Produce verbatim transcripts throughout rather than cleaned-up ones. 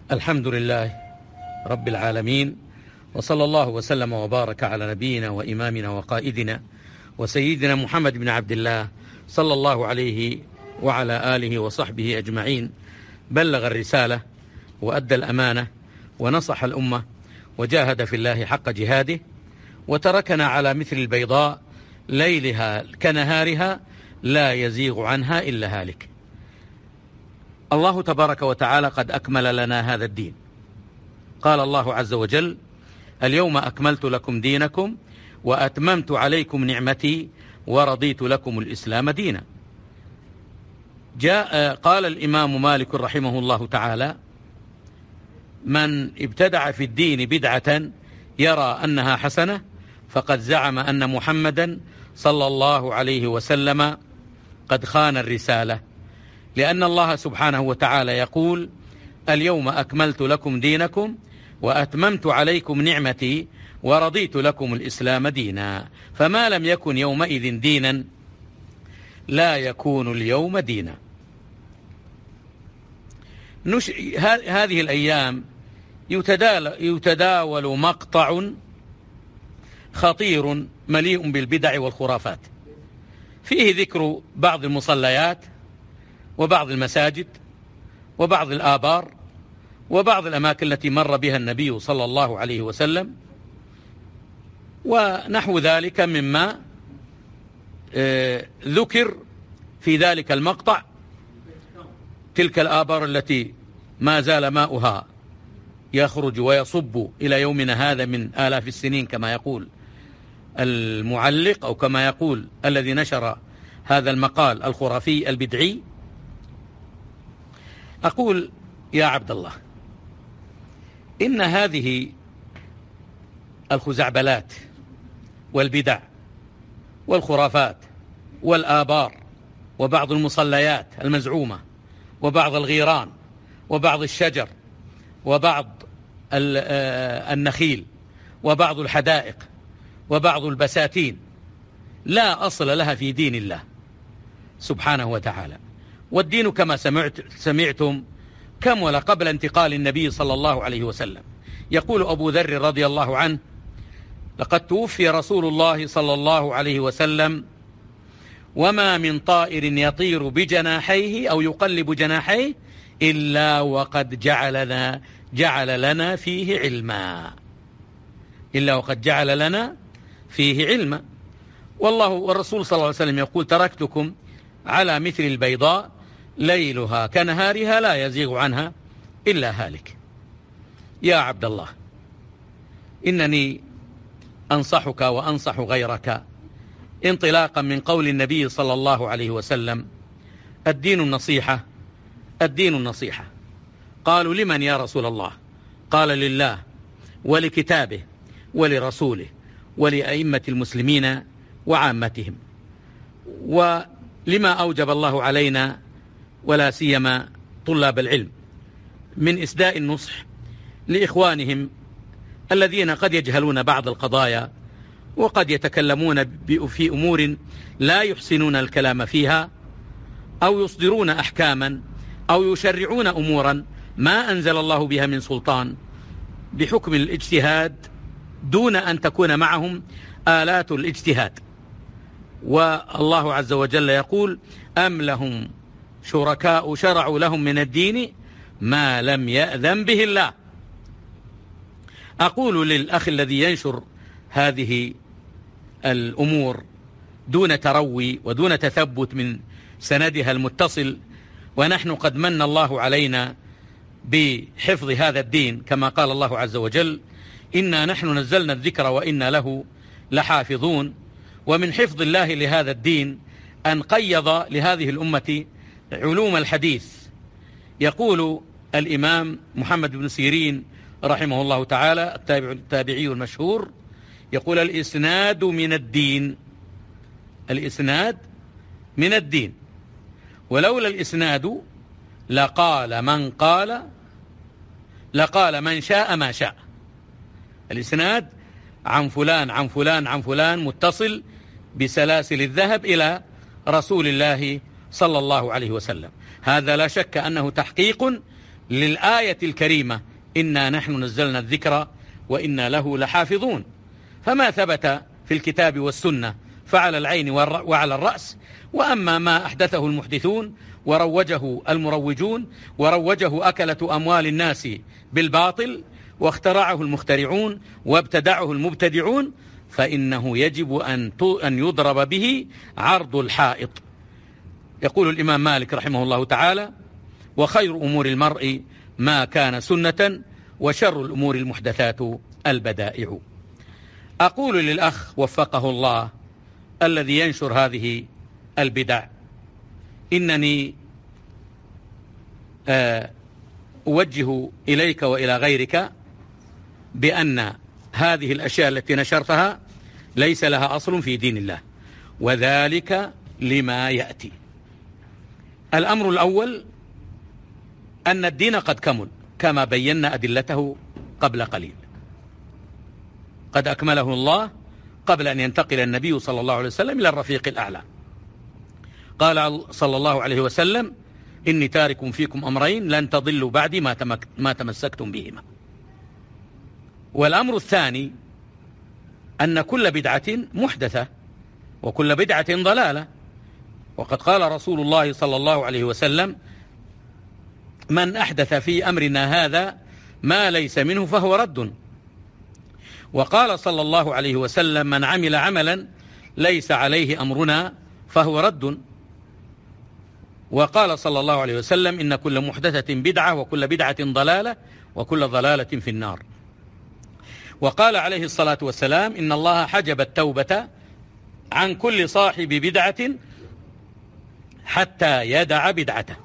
الحمد لله رب العالمين، وصلى الله وسلم وبارك على نبينا وإمامنا وقائدنا وسيدنا محمد بن عبد الله صلى الله عليه وعلى آله وصحبه أجمعين. بلغ الرسالة وأدى الأمانة ونصح الأمة وجاهد في الله حق جهاده، وتركنا على مثل البيضاء ليلها كنهارها لا يزيغ عنها إلا هالك. الله تبارك وتعالى قد أكمل لنا هذا الدين. قال الله عز وجل: اليوم أكملت لكم دينكم وأتممت عليكم نعمتي ورضيت لكم الإسلام دينا. جاء قال الإمام مالك رحمه الله تعالى: من ابتدع في الدين بدعة يرى أنها حسنة فقد زعم أن محمدا صلى الله عليه وسلم قد خان الرسالة، لأن الله سبحانه وتعالى يقول: اليوم أكملت لكم دينكم وأتممت عليكم نعمتي ورضيت لكم الإسلام دينا. فما لم يكن يومئذ دينا لا يكون اليوم دينا. نش... هذه الأيام يتداول مقطع خطير مليء بالبدع والخرافات، فيه ذكر بعض المصليات وبعض المساجد وبعض الآبار وبعض الأماكن التي مر بها النبي صلى الله عليه وسلم ونحو ذلك مما ذكر في ذلك المقطع. تلك الآبار التي ما زال ماؤها يخرج ويصب إلى يومنا هذا من آلاف السنين كما يقول المعلق أو كما يقول الذي نشر هذا المقال الخرافي البدعي. أقول يا عبد الله، إن هذه الخزعبلات والبدع والخرافات والآبار وبعض المصليات المزعومة وبعض الغيران وبعض الشجر وبعض النخيل وبعض الحدائق وبعض البساتين لا أصل لها في دين الله سبحانه وتعالى. والدين كما سمعت سمعتم كمل قبل انتقال النبي صلى الله عليه وسلم. يقول أبو ذر رضي الله عنه: لقد توفي رسول الله صلى الله عليه وسلم وما من طائر يطير بجناحيه أو يقلب جناحيه إلا وقد جعل لنا, جعل لنا فيه علما إلا وقد جعل لنا فيه علما. والله والرسول صلى الله عليه وسلم يقول: تركتكم على مثل البيضاء ليلها كنهارها لا يزيغ عنها إلا هالك. يا عبد الله، إنني أنصحك وأنصح غيرك انطلاقا من قول النبي صلى الله عليه وسلم: الدين النصيحة، الدين النصيحة. قالوا: لمن يا رسول الله؟ قال: لله ولكتابه ولرسوله ولأئمة المسلمين وعامتهم. ولما أوجب الله علينا ولا سيما طلاب العلم من إسداء النصح لإخوانهم الذين قد يجهلون بعض القضايا وقد يتكلمون في أمور لا يحسنون الكلام فيها، أو يصدرون أحكاما أو يشرعون أمورا ما أنزل الله بها من سلطان بحكم الاجتهاد دون أن تكون معهم آلات الاجتهاد. والله عز وجل يقول: أم لهم شركاء شرعوا لهم من الدين ما لم يأذن به الله. أقول للأخ الذي ينشر هذه الأمور دون تروي ودون تثبت من سندها المتصل، ونحن قد من الله علينا بحفظ هذا الدين كما قال الله عز وجل: إنا نحن نزلنا الذكر وإنا له لحافظون. ومن حفظ الله لهذا الدين أن قيض لهذه الأمة علوم الحديث. يقول الإمام محمد بن سيرين رحمه الله تعالى التابع التابعي المشهور، يقول: الإسناد من الدين، الإسناد من الدين، ولولا الإسناد لقال من قال لقال من شاء ما شاء. الإسناد عن فلان عن فلان عن فلان متصل بسلاسل الذهب إلى رسول الله صلى الله عليه وسلم. هذا لا شك أنه تحقيق للآية الكريمة إنا نحن نزلنا الذكر وإنا له لحافظون. فما ثبت في الكتاب والسنة فعلى العين وعلى الرأس، وأما ما أحدثه المحدثون وروجه المروجون وروجه أكلة أموال الناس بالباطل واخترعه المخترعون وابتدعه المبتدعون فإنه يجب أن يضرب به عرض الحائط. يقول الإمام مالك رحمه الله تعالى: وخير أمور المرء ما كان سنة وشر الأمور المحدثات البدائع. أقول للأخ وفقه الله الذي ينشر هذه البدع: إنني أوجه إليك وإلى غيرك بأن هذه الأشياء التي نشرتها ليس لها أصل في دين الله، وذلك لما يأتي. الأمر الأول أن الدين قد كمل كما بينا أدلته قبل قليل، قد أكمله الله قبل أن ينتقل النبي صلى الله عليه وسلم إلى الرفيق الأعلى. قال صلى الله عليه وسلم: إني تارك فيكم أمرين لن تضلوا بعدي ما تمسكتم بهما. والأمر الثاني أن كل بدعة محدثة وكل بدعة ضلالة، وقد قال رسول الله صلى الله عليه وسلم: من أحدث في أمرنا هذا ما ليس منه فهو رد. وقال صلى الله عليه وسلم: من عمل عملا ليس عليه أمرنا فهو رد. وقال صلى الله عليه وسلم: إن كل محدثة بدعة وكل بدعة ضلالة وكل ضلالة في النار. وقال عليه الصلاة والسلام: إن الله حجب التوبة عن كل صاحب بدعة حتى يدع بدعته.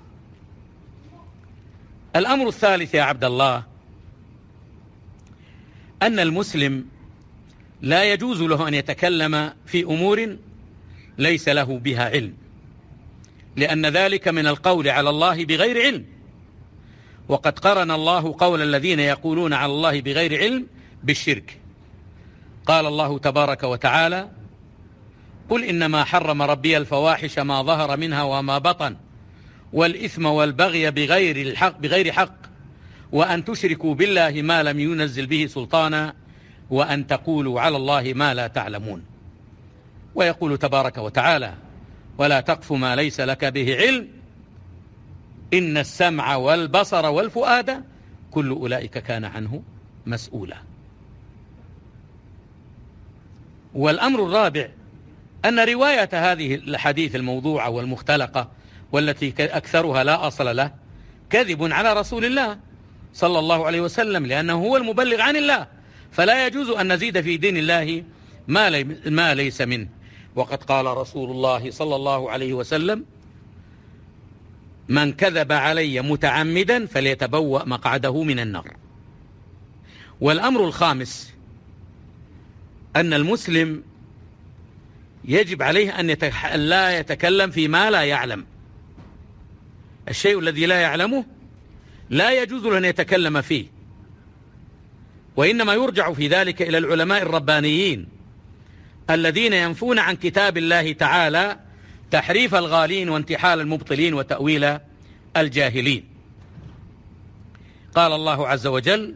الأمر الثالث يا عبد الله أن المسلم لا يجوز له أن يتكلم في أمور ليس له بها علم، لأن ذلك من القول على الله بغير علم. وقد قرن الله قول الذين يقولون على الله بغير علم بالشرك. قال الله تبارك وتعالى: قل إنما حرم ربي الفواحش ما ظهر منها وما بطن والإثم والبغي بغير الحق بغير حق وأن تشركوا بالله ما لم ينزل به سلطانا وأن تقولوا على الله ما لا تعلمون. ويقول تبارك وتعالى: ولا تقف ما ليس لك به علم إن السمع والبصر والفؤاد كل أولئك كان عنه مسؤولا. والأمر الرابع أن رواية هذه الحديث الموضوعة والمختلقة والتي أكثرها لا أصل له كذب على رسول الله صلى الله عليه وسلم، لأنه هو المبلغ عن الله، فلا يجوز أن نزيد في دين الله ما, لي ما ليس منه. وقد قال رسول الله صلى الله عليه وسلم: من كذب علي متعمدا فليتبوأ مقعده من النار. والأمر الخامس أن المسلم يجب عليه أن يتح... لا يتكلم فيما لا يعلم. الشيء الذي لا يعلمه لا يجوز له أن يتكلم فيه، وإنما يرجع في ذلك إلى العلماء الربانيين الذين ينفون عن كتاب الله تعالى تحريف الغالين وانتحال المبطلين وتأويل الجاهلين. قال الله عز وجل: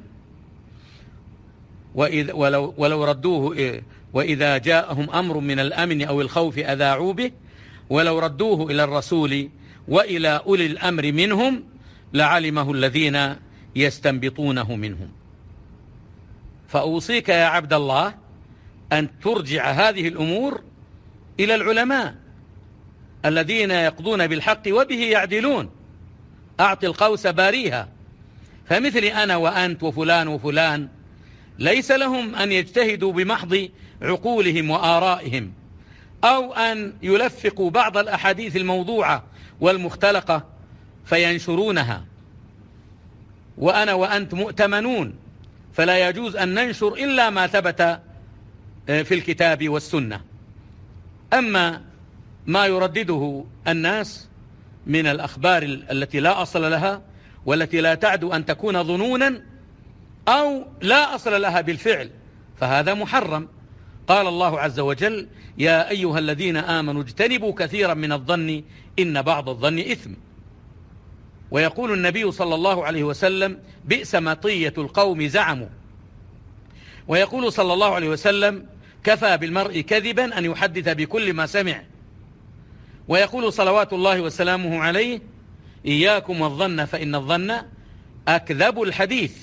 وإذ ولو, ولو ردوه وإذا جاءهم أمر من الأمن أو الخوف أذاعوا به ولو ردوه إلى الرسول وإلى أولي الأمر منهم لعلمه الذين يستنبطونه منهم. فأوصيك يا عبد الله أن ترجع هذه الأمور إلى العلماء الذين يقضون بالحق وبه يعدلون. أعطي القوس باريها. فمثل أنا وأنت وفلان وفلان ليس لهم أن يجتهدوا بمحض عقولهم وآرائهم أو أن يلفقوا بعض الأحاديث الموضوعة والمختلقة فينشرونها. وأنا وأنت مؤتمنون، فلا يجوز أن ننشر إلا ما ثبت في الكتاب والسنة. أما ما يردده الناس من الأخبار التي لا أصل لها والتي لا تعد أن تكون ظنونا أو لا أصل لها بالفعل فهذا محرم. قال الله عز وجل: يا أيها الذين آمنوا اجتنبوا كثيرا من الظن إن بعض الظن إثم. ويقول النبي صلى الله عليه وسلم بئس مطية القوم زعموا. ويقول صلى الله عليه وسلم كفى بالمرء كذبا أن يحدث بكل ما سمع. ويقول صلوات الله وسلامه عليه إياكم والظن فإن الظن أكذب الحديث.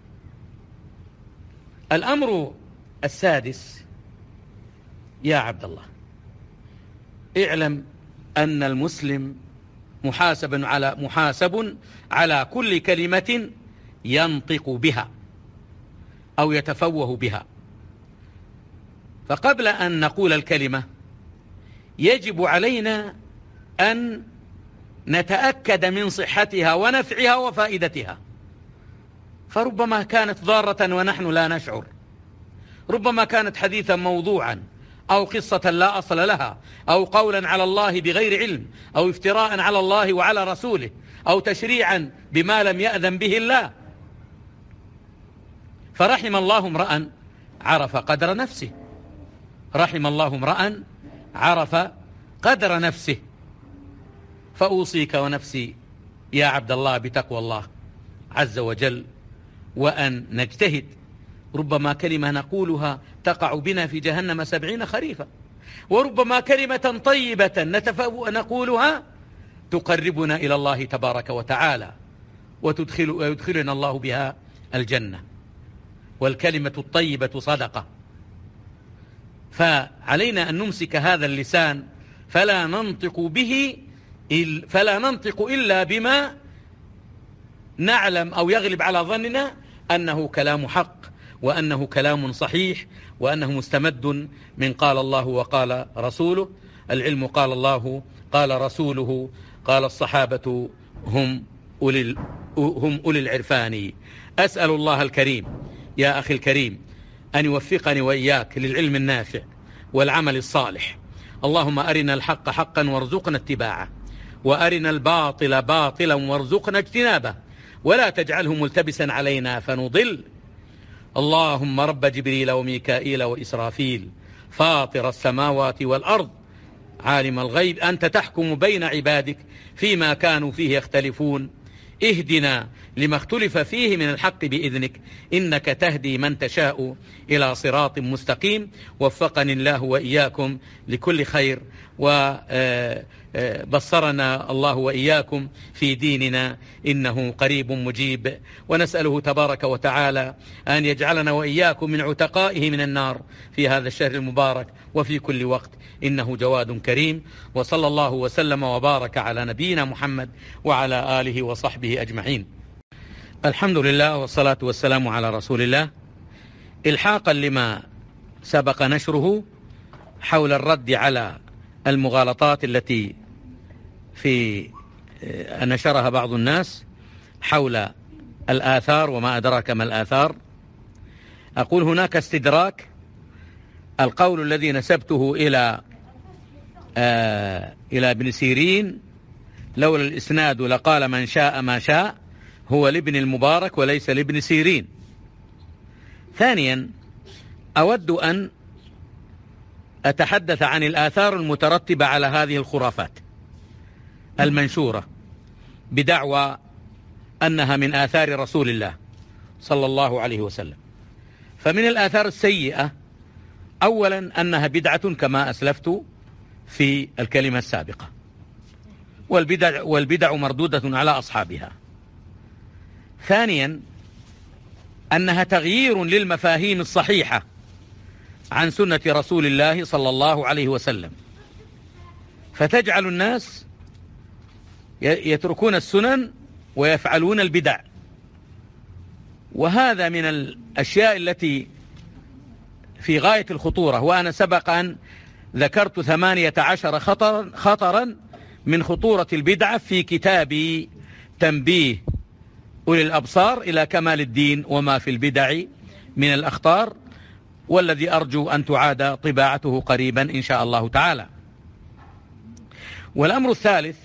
الأمر السادس يا عبد الله، اعلم أن المسلم محاسب على محاسب على كل كلمة ينطق بها أو يتفوه بها. فقبل أن نقول الكلمة يجب علينا أن نتأكد من صحتها ونفعها وفائدتها، فربما كانت ضارة ونحن لا نشعر، ربما كانت حديثا موضوعا أو قصة لا أصل لها أو قولا على الله بغير علم أو افتراء على الله وعلى رسوله أو تشريعا بما لم يأذن به الله. فرحم الله امرأ عرف قدر نفسه، رحم الله امرأ عرف قدر نفسه. فأوصيك ونفسي يا عبد الله بتقوى الله عز وجل، وأن نجتهد. ربما كلمة نقولها تقع بنا في جهنم سبعين خريفا، وربما كلمة طيبة نتفوأ نقولها تقربنا إلى الله تبارك وتعالى وتدخل ويدخلنا الله بها الجنة. والكلمة الطيبة صدقة، فعلينا أن نمسك هذا اللسان فلا ننطق به فلا ننطق إلا بما نعلم أو يغلب على ظننا أنه كلام حق، وأنه كلام صحيح، وأنه مستمد من قال الله وقال رسوله. العلم قال الله قال رسوله قال الصحابة هم أولي, هم أولي العرفان. أسأل الله الكريم يا أخي الكريم أن يوفقني وإياك للعلم النافع والعمل الصالح. اللهم أرنا الحق حقا وارزقنا اتباعه، وأرنا الباطل باطلا وارزقنا اجتنابه، ولا تجعله ملتبسا علينا فنضل. اللهم رب جبريل وميكائيل وإسرافيل فاطر السماوات والأرض عالم الغيب أنت تحكم بين عبادك فيما كانوا فيه يختلفون، اهدنا لما اختلف فيه من الحق بإذنك إنك تهدي من تشاء إلى صراط مستقيم. وفقني الله وإياكم لكل خير، وبصرنا الله وإياكم في ديننا إنه قريب مجيب. ونسأله تبارك وتعالى أن يجعلنا وإياكم من عتقائه من النار في هذا الشهر المبارك وفي كل وقت إنه جواد كريم. وصلى الله وسلم وبارك على نبينا محمد وعلى آله وصحبه أجمعين. الحمد لله والصلاة والسلام على رسول الله. إلحاقا لما سبق نشره حول الرد على المغالطات التي في نشرها بعض الناس حول الآثار وما أدراك ما الآثار، أقول هناك استدراك. القول الذي نسبته إلى آه إلى ابن سيرين لولا الإسناد لقال من شاء ما شاء هو لابن المبارك وليس لابن سيرين. ثانيا أود أن أتحدث عن الآثار المترتبة على هذه الخرافات المنشورة بدعوى أنها من آثار رسول الله صلى الله عليه وسلم. فمن الآثار السيئة أولا أنها بدعة كما أسلفت في الكلمة السابقة، والبدع, والبدع مردودة على أصحابها. ثانيا أنها تغيير للمفاهيم الصحيحة عن سنة رسول الله صلى الله عليه وسلم، فتجعل الناس يتركون السنن ويفعلون البدع. وهذا من الأشياء التي في غاية الخطورة. وأنا سبق أن ذكرت ثمانية عشر خطرا, خطرا من خطورة البدعة في كتابي تنبيه أولي الأبصار إلى كمال الدين وما في البدع من الأخطار، والذي أرجو أن تعاد طباعته قريبا إن شاء الله تعالى. والأمر الثالث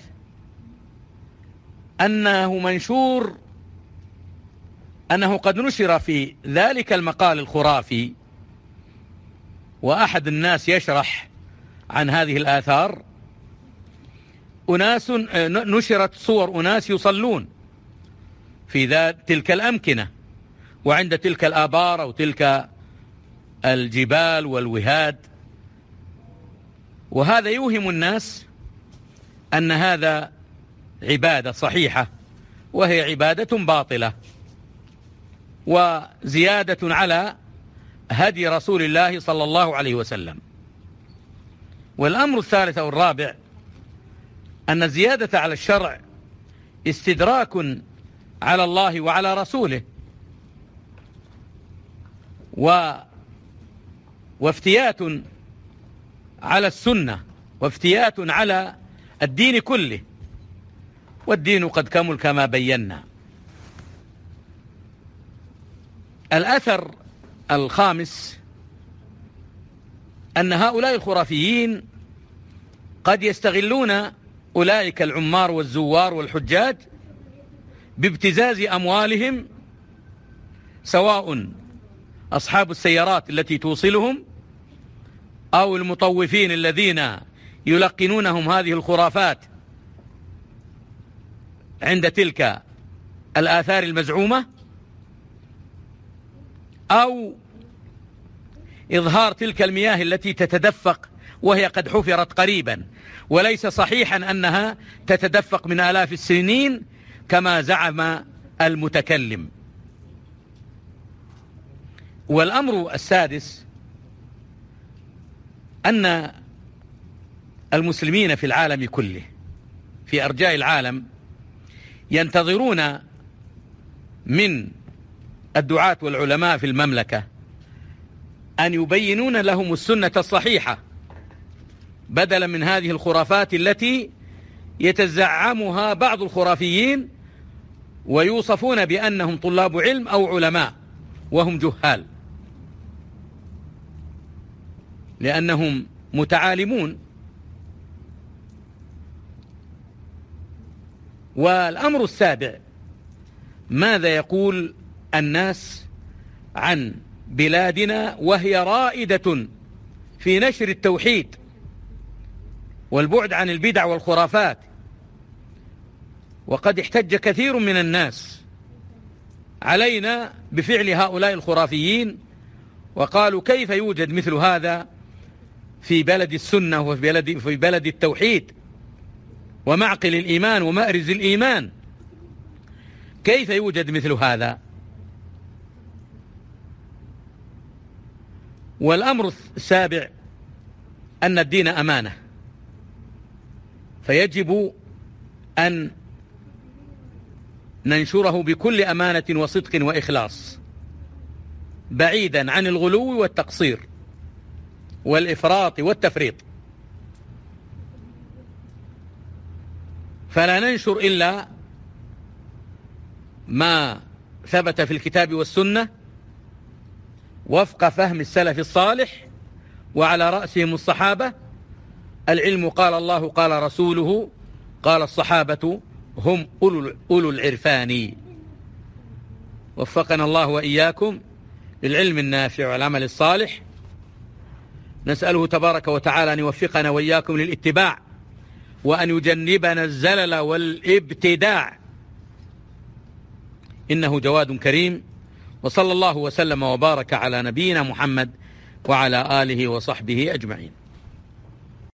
أنه منشور أنه قد نشر في ذلك المقال الخرافي وأحد الناس يشرح عن هذه الآثار، أناس نشرت صور أناس يصلون في ذات تلك الأمكنة وعند تلك الآبار أو تلك الجبال والوهاد، وهذا يوهم الناس أن هذا عبادة صحيحة وهي عبادة باطلة وزيادة على هدي رسول الله صلى الله عليه وسلم. والأمر الثالث أو الرابع أن الزيادة على الشرع استدراك على الله وعلى رسوله و وافتيات على السنة وافتيات على الدين كله، والدين قد كمل كما بينا. الأثر الخامس أن هؤلاء الخرافيين قد يستغلون أولئك العمار والزوار والحجاج بابتزاز أموالهم، سواء أصحاب السيارات التي توصلهم أو المطوفين الذين يلقنونهم هذه الخرافات عند تلك الآثار المزعومة، أو إظهار تلك المياه التي تتدفق وهي قد حفرت قريبا وليس صحيحا أنها تتدفق من آلاف السنين كما زعم المتكلم. والأمر السادس أن المسلمين في العالم كله في أرجاء العالم ينتظرون من الدعاة والعلماء في المملكة أن يبينون لهم السنة الصحيحة بدلا من هذه الخرافات التي يتزعمها بعض الخرافيين ويوصفون بأنهم طلاب علم أو علماء وهم جهال، لأنهم متعالمون. والأمر السابع ماذا يقول الناس عن بلادنا وهي رائدة في نشر التوحيد والبعد عن البدع والخرافات، وقد احتج كثير من الناس علينا بفعل هؤلاء الخرافيين وقالوا كيف يوجد مثل هذا في بلد السنة وفي بلد, في بلد التوحيد ومعقل الإيمان ومأرز الإيمان، كيف يوجد مثل هذا؟ والأمر السابع أن الدين أمانة، فيجب أن ننشره بكل أمانة وصدق وإخلاص بعيدا عن الغلو والتقصير والإفراط والتفريط، فلا ننشر إلا ما ثبت في الكتاب والسنة وفق فهم السلف الصالح وعلى رأسهم الصحابة. العلم قال الله قال رسوله قال الصحابة هم أولو العرفان. وفقنا الله وإياكم للعلم النافع والعمل الصالح، نسأله تبارك وتعالى أن يوفقنا وإياكم للاتباع وأن يجنبنا الزلل والابتداع، إنه جواد كريم. وصلى الله وسلم وبارك على نبينا محمد وعلى آله وصحبه أجمعين.